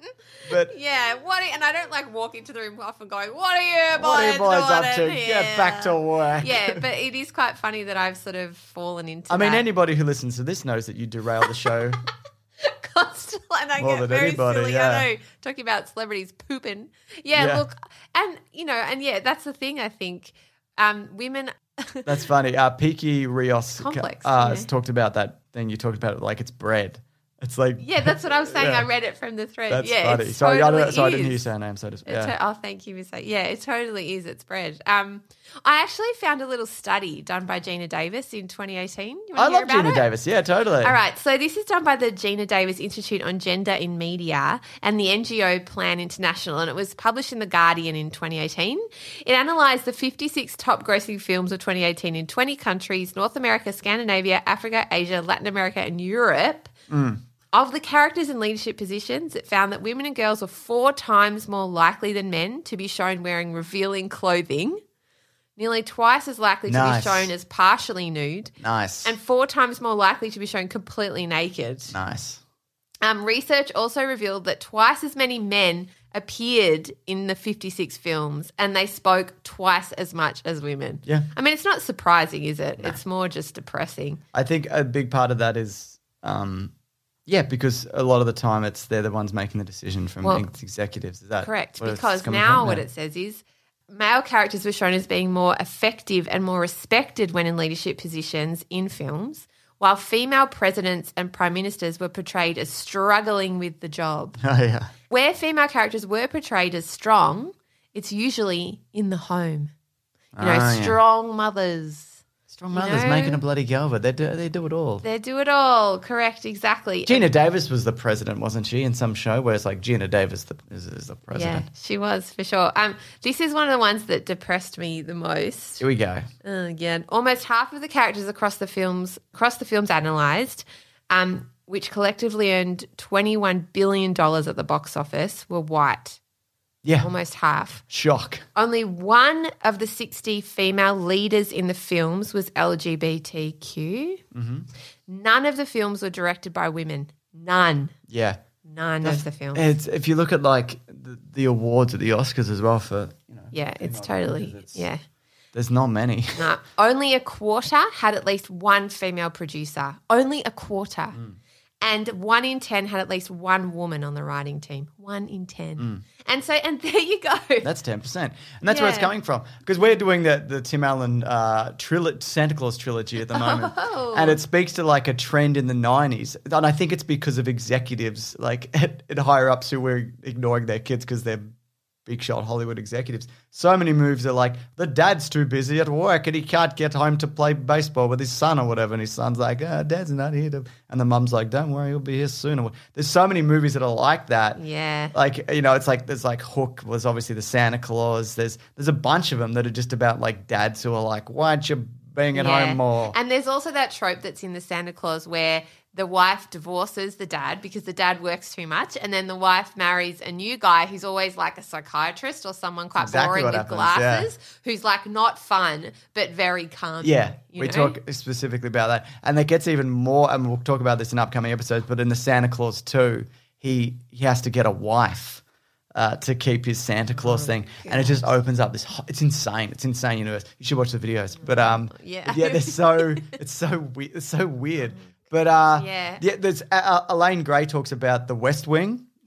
But Yeah, what? Are, and I don't like walk into the room often going, "What are you boys, what are you boys doing up to? in here?" Get back to work. Yeah, but it is quite funny that I've sort of fallen into. I mean, that anybody who listens to this knows that you derail the show. constantly, and I More get than very anybody, silly. yeah. I know, talking about celebrities pooping. Yeah, Yeah. look, and you know, and yeah, that's the thing. I think um, women. That's funny. Uh, Peaky Rios Complex, uh, yeah. has talked about that thing you talked about, it like it's bread. It's like Yeah, that's what I was saying. Yeah. I read it from the thread. That's yeah, funny. It Sorry, totally I don't, sorry, I didn't hear you is. say her name. So just, It yeah. to- oh, thank you, Miss. Yeah, it totally is. It's bread. Um, I actually found a little study done by Gina Davis in twenty eighteen. You wanna I hear love about Gina it? Davis. Yeah, totally. All right, so this is done by the Gina Davis Institute on Gender in Media and the N G O Plan International, and it was published in The Guardian in twenty eighteen. It analysed the fifty-six top grossing films of twenty eighteen in twenty countries: North America, Scandinavia, Africa, Asia, Latin America, and Europe. Mm. Of the characters in leadership positions, it found that women and girls were four times more likely than men to be shown wearing revealing clothing, nearly twice as likely to Nice. be shown as partially nude, Nice. and four times more likely to be shown completely naked. nice. Um, research also revealed that twice as many men appeared in the fifty-six films and they spoke twice as much as women. Yeah. I mean, it's not surprising, is it? It's more just depressing. I think a big part of that is, um, yeah, because a lot of the time it's they're the ones making the decision from Well, ex- executives. Is that Correct, where it's because coming now from? what Yeah. it says is male characters were shown as being more effective and more respected when in leadership positions in films, while female presidents and prime ministers were portrayed as struggling with the job. Oh yeah. Where female characters were portrayed as strong, it's usually in the home. You know, Ah, yeah. strong mothers. Strong You mothers know? making a bloody go of it. They do, they do it all. They do it all. Correct, exactly. Gina Davis was the president, wasn't she, in some show where it's like Gina Davis the, is, is the Yeah, president? she was for sure. Um, this is one of the ones that depressed me the most. Here we go. Uh, yeah, almost half of the characters across the films across the films analysed, um, which collectively earned twenty-one billion dollars at the box office, were white. Yeah. Almost half. Shock. Only one of the sixty female leaders in the films was L G B T Q. Mm-hmm. None of the films were directed by women. None. Yeah. None of the films. It's, if you look at like the, the awards at the Oscars as well for, you know, yeah, it's female totally, directors, it's- yeah. there's not many. No, only a quarter had at least one female producer. Only a quarter. Mm. And one in ten had at least one woman on the writing team. One in ten. Mm. And so, and there you go. That's ten percent. And that's where it's Yeah. coming from. Because we're doing the, the Tim Allen uh, trilo- Santa Claus trilogy at the moment. Oh. And it speaks to like a trend in the nineties. And I think it's because of executives like at, at higher ups who were ignoring their kids because they're big shot Hollywood executives. So many moves are like, the dad's too busy at work and he can't get home to play baseball with his son or whatever. And his son's like, oh, dad's not here to. And the mum's like, don't worry, he'll be here soon. There's so many movies that are like that. Yeah. Like, you know, it's like, there's like Hook was obviously the Santa Claus. There's there's a bunch of them that are just about like dads who are like, why aren't you being at Yeah. home more? And there's also that trope that's in the Santa Claus where the wife divorces the dad because the dad works too much, and then the wife marries a new guy who's always like a psychiatrist or someone quite Exactly boring what with happens, glasses, who's like not fun but very calm. Yeah, you we know? talk specifically about that. And it gets even more, and we'll talk about this in upcoming episodes, but in the Santa Claus two, he, he has to get a wife uh, to keep his Santa Claus thing. And it just opens up this, ho- it's insane. It's insane universe. You should watch the videos. But um, Yeah. yeah, they're so, it's so weird. It's so weird. But uh, Yeah. yeah, there's uh, uh, Elaine Gray talks about The West Wing,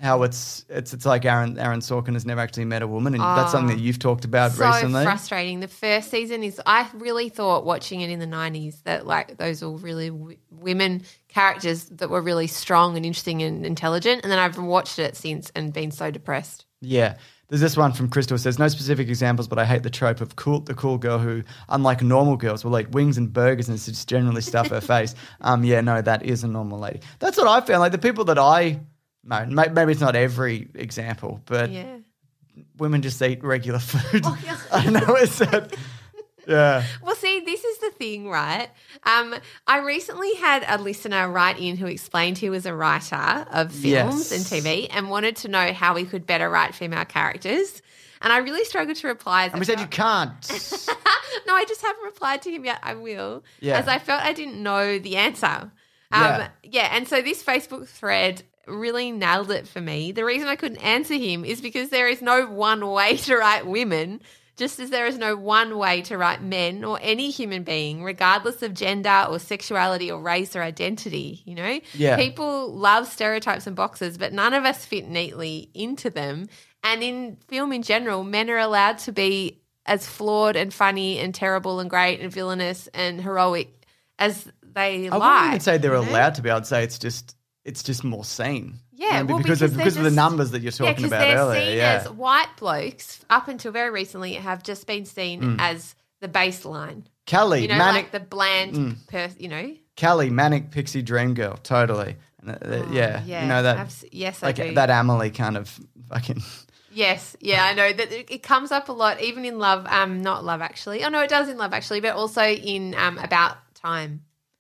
how it's it's it's like Aaron Aaron Sorkin has never actually met a woman, and that's something that you've talked about so recently. Frustrating. The first season is. I really thought watching it in the nineties that like those were really w- women characters that were really strong and interesting and intelligent, and then I've watched it since and been so depressed. Yeah. There's this one from Crystal. It says, no specific examples, but I hate the trope of cool, the cool girl who, unlike normal girls, will eat wings and burgers and just generally stuff her face. Um, yeah, no, that is a normal lady. That's what I found. Like the people that I, no, maybe it's not every example, but Yeah. women just eat regular food. Oh, yeah. I know it's that. Yeah. Well, see, this is the thing, right? Um, I recently had a listener write in who explained he was a writer of films Yes. and T V and wanted to know how we could better write female characters. And I really struggled to reply. as And I we said you felt- can't. No, I just haven't replied to him yet. I will. Yeah. As I felt I didn't know the answer. Um, Yeah. yeah. And so this Facebook thread really nailed it for me. The reason I couldn't answer him is because there is no one way to write women, just as there is no one way to write men or any human being, regardless of gender or sexuality or race or identity, you know? Yeah. People love stereotypes and boxes, but none of us fit neatly into them. And in film in general, men are allowed to be as flawed and funny and terrible and great and villainous and heroic as they I like. wouldn't even say they're you know? allowed to be. I'd say it's just it's just more seen. Yeah, You know, well, because, because of they're because of the just- numbers that you're Yeah, talking because about they're earlier. seen Yeah. as white blokes up until very recently have just been seen Mm. as the baseline. Kelly, You know, manic, like the bland, Mm. per, you know. Kelly, manic pixie dream girl, totally. And, uh, uh, yeah, yeah, you know that. abs- yes, I like do. that Amelie kind of fucking. Yes, yeah, I know that it it comes up a lot, even in Love. Um, not Love Actually. Oh no, it does in Love Actually, but also in um About Time.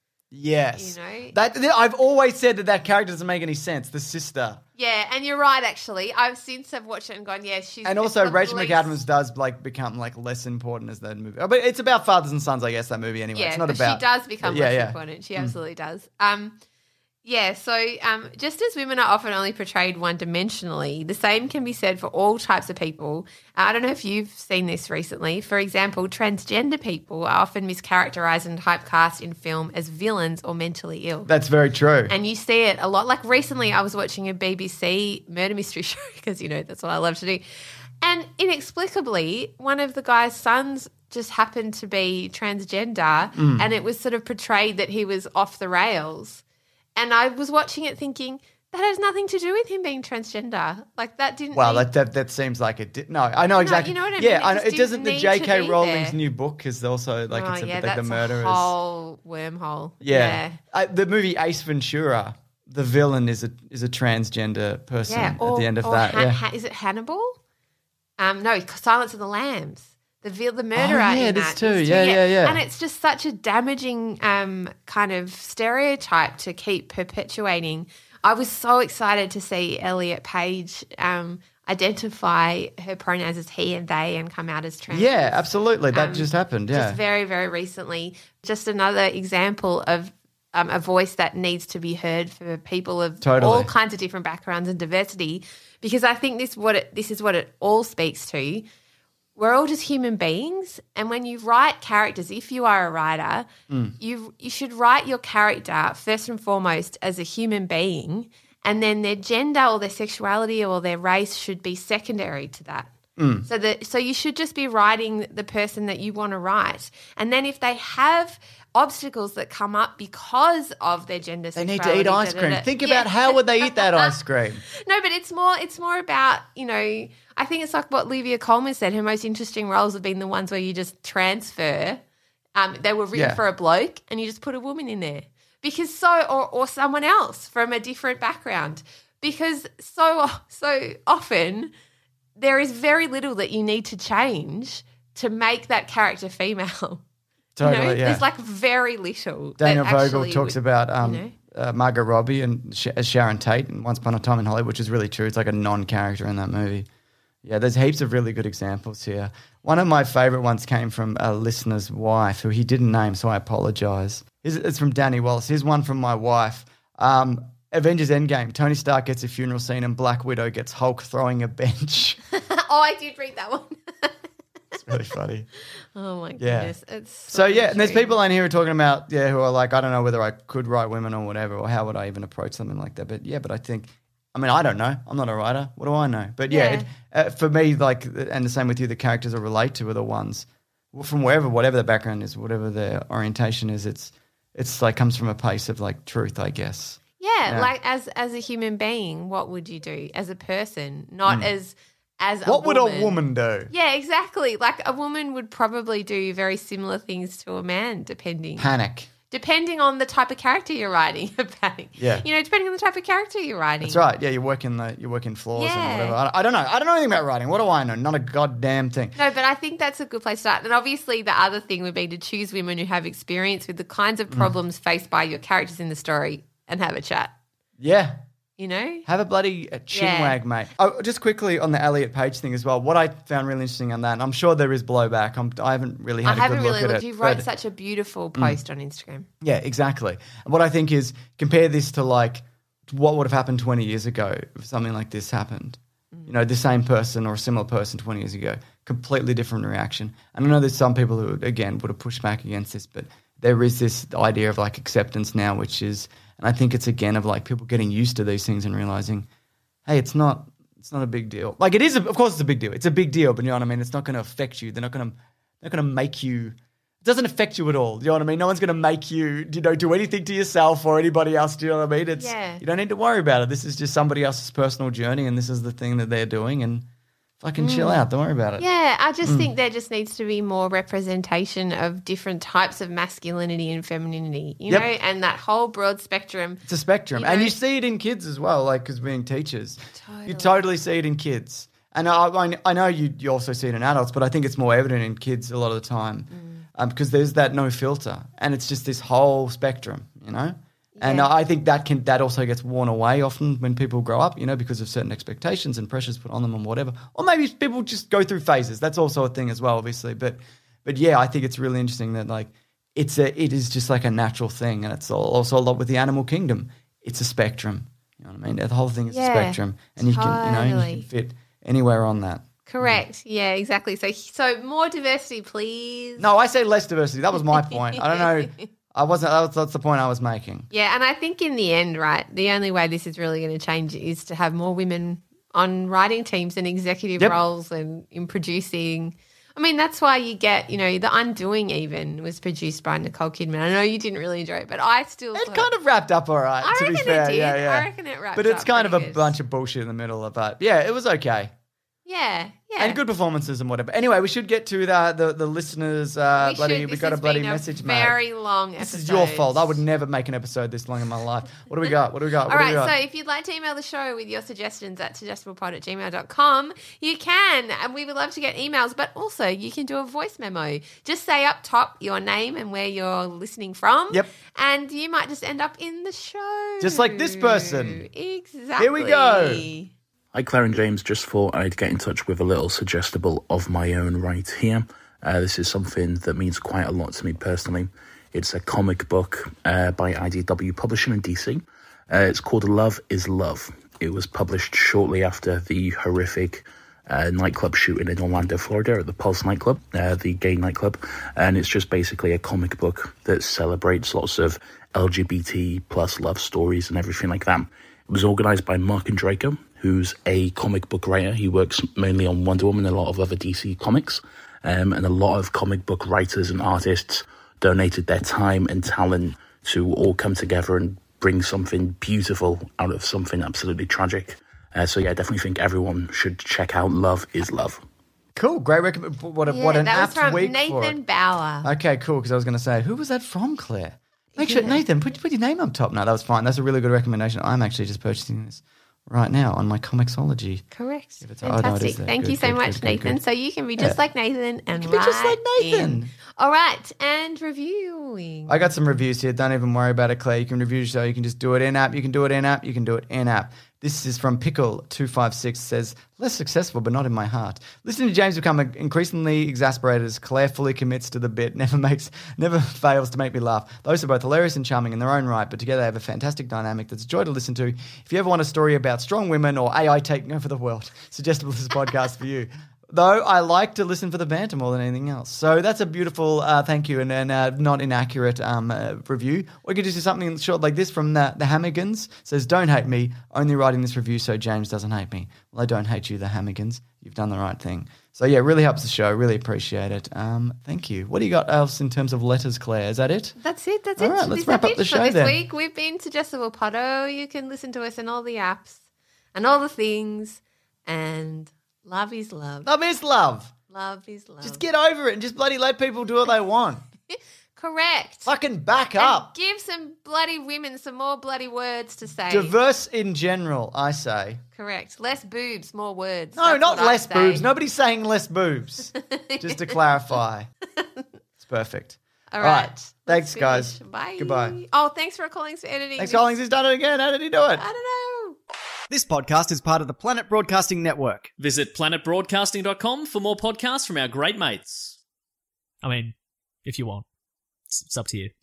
Yes, You know? that th- I've always said that that character doesn't make any sense. The sister, Yeah, and you're right. Actually, I've since have watched it and gone, yeah, she's and it's also the Rachel least- McAdams does like become like less important as that movie. Oh, but it's about fathers and sons, I guess. That movie anyway. Yeah, it's not but about. she does become yeah, less yeah. important. She absolutely does. Um, yeah, so um, just as women are often only portrayed one-dimensionally, the same can be said for all types of people. Uh, I don't know if you've seen this recently. For example, transgender people are often mischaracterized and typecast in film as villains or mentally ill. That's very true. And you see it a lot. Like recently I was watching a B B C murder mystery show because, you know, that's what I love to do. And inexplicably, one of the guy's sons just happened to be transgender Mm. and it was sort of portrayed that he was off the rails. And I was watching it thinking, that has nothing to do with him being transgender. Like that didn't Well, need- that, that that seems like it did. No, I know exactly. you know what I yeah, mean? It I know. just It doesn't. didn't The need J to K be Rowling's there. new book is also like oh, it's a, yeah, like that's the murder a is. whole wormhole. Yeah, Uh, the movie Ace Ventura. The villain is a is a transgender person Yeah, or, at the end of or that. Ha- yeah. Ha- is it Hannibal? Um, no, Silence of the Lambs. The vil- the murderer Oh, yeah, in this that too. is Yeah, yeah, yeah. And it's just such a damaging um, kind of stereotype to keep perpetuating. I was so excited to see Elliot Page um, identify her pronouns as he and they and come out as trans. Yeah, absolutely. That Um, just happened. Yeah. Just very, very recently. Just another example of um, a voice that needs to be heard for people of Totally. all kinds of different backgrounds and diversity, because I think this what it, this is what it all speaks to. We're all just human beings, and when you write characters, if you are a writer, Mm. you you should write your character first and foremost as a human being, and then their gender or their sexuality or their race should be secondary to that. Mm. So that so you should just be writing the person that you want to write, and then if they have obstacles that come up because of their gender, They need sexuality, to eat ice da, da, cream. da. Think Yeah. about how would they eat that ice cream? No, but it's more it's more about, you know, I think it's like what Olivia Colman said. Her most interesting roles have been the ones where you just transfer. Um, they were written Yeah. for a bloke and you just put a woman in there. Because so or, or someone else from a different background. Because so so often there is very little that you need to change to make that character female. Totally, you know? yeah. There's like very little. Daniel that Vogel actually talks would- about um, you know? uh, Margot Robbie and Sh- as Sharon Tate in Once Upon a Time in Hollywood, which is really true. It's like a non-character in that movie. Yeah, there's heaps of really good examples here. One of my favourite ones came from a listener's wife, who he didn't name, so I apologise. It's from Danny Wallace. Here's one from my wife. Um, Avengers Endgame. Tony Stark gets a funeral scene and Black Widow gets Hulk throwing a bench. Oh, I did read that one. It's really funny. Oh my Yeah. goodness. It's So yeah, and there's true. people in here who are talking about, yeah, who are like, I don't know whether I could write women or whatever, or how would I even approach something like that. But yeah, but I think I mean, I don't know. I'm not a writer. What do I know? But yeah, Yeah. It, uh, for me, like, and the same with you, the characters I relate to are the ones from wherever, whatever their background is, whatever their orientation is. It's it's like comes from a place of like truth, I guess. Yeah, Yeah. like as as a human being, what would you do as a person, not as as a What would woman. a woman do? Yeah, exactly. Like a woman would probably do very similar things to a man, depending Panic. depending on the type of character you're writing. Panic. Yeah. You know, depending on the type of character you're writing. That's right. Yeah, you work in the you work in floors Yeah. and whatever. I, I don't know. I don't know anything about writing. What do I know? Not a goddamn thing. No, but I think that's a good place to start. And obviously the other thing would be to choose women who have experience with the kinds Mm. of problems faced by your characters in the story and have a chat, Yeah. you know? Have a bloody uh, chin Yeah. wag, mate. Oh, just quickly on the Elliot Page thing as well. What I found really interesting on that, and I'm sure there is blowback. I'm, I haven't really had I a good haven't look really at looked. it. You wrote but- such a beautiful post on Instagram. Yeah, exactly. And what I think is compare this to like what would have happened twenty years ago if something like this happened. You know, the same person or a similar person twenty years ago, completely different reaction. And I know there's some people who, again, would have pushed back against this, but there is this idea of like acceptance now, which is, and I think it's again of like people getting used to these things and realizing, hey, it's not, it's not a big deal. Like it is, of course, it's a big deal. It's a big deal, but you know what I mean. It's not going to affect you. They're not going to, they're going to make you. It doesn't affect you at all. You know what I mean? No one's going to make you, you know, do anything to yourself or anybody else. Do you know what I mean? It's Yeah. you don't need to worry about it. This is just somebody else's personal journey, and this is the thing that they're doing. And fucking chill out. Don't worry about it. Yeah, I Mm. just think there just needs to be more representation of different types of masculinity and femininity, you Yep. know, and that whole broad spectrum. It's a spectrum, You and know- you see it in kids as well. Like, because being teachers, you Totally. totally see it in kids. And I, I, I know you, you also see it in adults, but I think it's more evident in kids a lot of the time Mm. because there's that no filter, and it's just this whole spectrum, you know. And Yeah. I think that can that also gets worn away often when people grow up, you know, because of certain expectations and pressures put on them and whatever. Or maybe people just go through phases. That's also a thing as well, obviously. But but yeah, I think it's really interesting that like it's a it is just like a natural thing, and it's all, also a lot with the animal kingdom. It's a spectrum. You know what I mean? The whole thing is Yeah, a spectrum, and you can you know you totally. can fit anywhere on that. Correct. Yeah, exactly. So, so more diversity, please. No, I say less diversity. That was my point. I don't know. I wasn't. That was, that's the point I was making. Yeah, and I think in the end, right, the only way this is really going to change is to have more women on writing teams and executive Yep. roles and in producing. I mean, that's why you get, you know, The Undoing even was produced by Nicole Kidman. I know you didn't really enjoy it, but I still It thought- kind of wrapped up all right, I to be reckon it fair. did. Yeah, yeah. I reckon it wrapped But it's up kind of a pretty good. bunch of bullshit in the middle of that. Yeah, it was okay. Yeah, yeah. And good performances and whatever. Anyway, we should get to the the, the listeners. Uh, We bloody, should. we This got a has bloody been message, mate. very long This episode. is your fault. I would never make an episode this long in my life. What do we got? What do we got? What All do we right, got? so if you'd like to email the show with your suggestions at suggestiblepod at gmail dot com, you can. And we would love to get emails, but also you can do a voice memo. Just say up top your name and where you're listening from. Yep. And you might just end up in the show. Just like this person. Exactly. Here we go. Hi, Claire and James. Just thought I'd get in touch with a little suggestible of my own right here. Uh, this is something that means quite a lot to me personally. It's a comic book uh, by I D W Publishing in D C. Uh, it's called Love is Love. It was published shortly after the horrific uh, nightclub shooting in Orlando, Florida at the Pulse nightclub, uh, the gay nightclub. And it's just basically a comic book that celebrates lots of L G B T plus love stories and everything like that. It was organised by Mark Andreyko, who's a comic book writer. He works mainly on Wonder Woman and a lot of other D C comics. Um, and a lot of comic book writers and artists donated their time and talent to all come together and bring something beautiful out of something absolutely tragic. Uh, so yeah, I definitely think everyone should check out Love is Love. Cool. Great recommend. What, a, Yeah, what an that was apt from week for Nathan it. Bauer. Okay, cool. Because I was going to say, who was that from, Claire? Make sure, Nathan, put, put your name up top. No, that was fine. That's a really good recommendation. I'm actually just purchasing this right now on my Comixology. Correct. If it's- oh, no, it Fantastic. is there. Thank Good, you so good, much, good, good, Nathan. good. So you can be just Yeah. like Nathan and You can be just like write Nathan. in. All right, and reviewing. I got some reviews here. Don't even worry about it, Claire. You can review the show. You can just do it in app. You can do it in app. You can do it in app. This is from Pickle two five six. Says, less successful, but not in my heart. Listening to James become increasingly exasperated as Claire fully commits to the bit. Never makes, never fails to make me laugh. Those are both hilarious and charming in their own right, but together they have a fantastic dynamic that's a joy to listen to. If you ever want a story about strong women or A I taking over the world, Suggestible is a podcast for you. though I like to listen for the banter more than anything else. So that's a beautiful uh, thank you and, and uh, not inaccurate um, uh, review. Or you could just do something short like this from the, the Hammigans. Says, don't hate me, only writing this review so James doesn't hate me. Well, I don't hate you, the Hammigans. You've done the right thing. So yeah, it really helps the show. Really appreciate it. Um, thank you. What do you got else in terms of letters, Claire? Is that it? That's it. That's All it. right, let's Is wrap that up it the for show this then. week. We've been Suggestible Podo. You can listen to us in all the apps and all the things. And love is love. Love is love. Love is love. Just get over it and just bloody let people do what they want. Correct. Fucking back And up. give some bloody women some more bloody words to say. Diverse in general, I say. Correct. Less boobs, more words. No, That's not what I less say. boobs. Nobody's saying less boobs. Just to clarify. It's perfect. All All right. right. Let's Thanks, guys. finish. Bye. Goodbye. Oh, thanks for Collings for editing. Thanks, this. Collings. He's done it again. How did he do it? I don't know. This podcast is part of the Planet Broadcasting Network. Visit planet broadcasting dot com for more podcasts from our great mates. I mean, if you want. It's, it's up to you.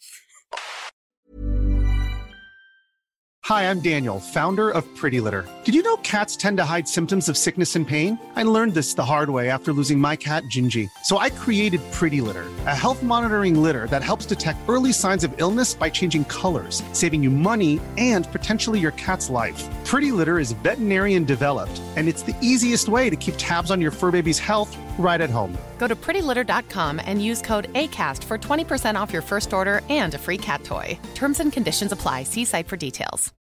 Hi, I'm Daniel, founder of Pretty Litter. Did you know cats tend to hide symptoms of sickness and pain? I learned this the hard way after losing my cat, Gingy. So I created Pretty Litter, a health monitoring litter that helps detect early signs of illness by changing colors, saving you money and potentially your cat's life. Pretty Litter is veterinarian developed, and it's the easiest way to keep tabs on your fur baby's health right at home. Go to pretty litter dot com and use code ACAST for twenty percent off your first order and a free cat toy. Terms and conditions apply. See site for details.